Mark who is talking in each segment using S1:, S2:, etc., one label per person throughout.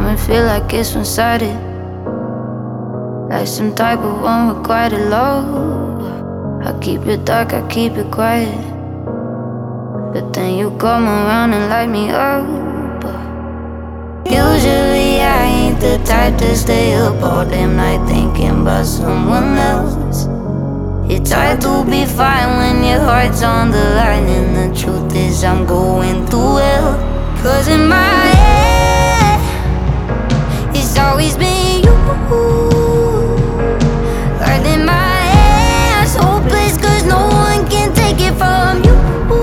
S1: and feel like it's one-sided, like some type of unrequited love. I keep it dark, I keep it quiet, but then you come around and light me up. Usually I ain't the type to stay up all damn night thinking about someone else. It's hard to be fine when your heart's on the line, and the truth is I'm going through hell. 'Cause in my head, it's always been you. Heart in my hands, hopeless 'cause no one can take it from you.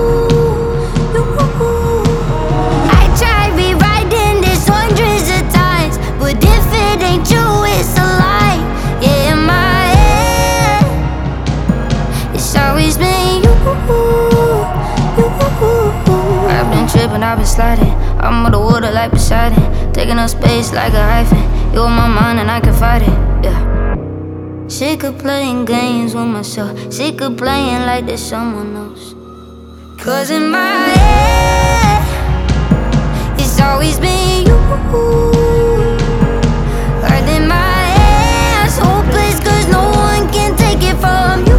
S1: I tried rewriting this hundreds of times, but if it ain't you, it's a lie. Yeah, in my head, it's always been you. I've been tripping, I've been sliding. I'm on the water like Poseidon, taking up space like a hyphen. You're on my mind and I can fight it, yeah. Sick of playing games with myself, sick of playing like there's someone else. 'Cause in my head, it's always been you. Heart in my hands, hopeless 'cause no one can take it from you.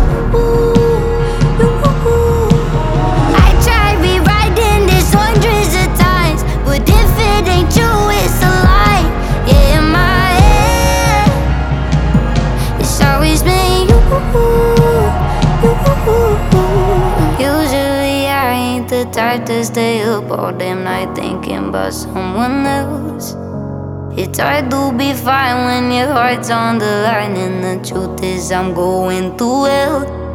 S1: I tried rewriting this hundreds of times, but if it ain't you, it's a lie. Yeah, in my head, it's always been you. Usually I ain't the type to stay up all damn night thinking about someone else. It's hard to be fine when your heart's on the line, and the truth is I'm going through hell.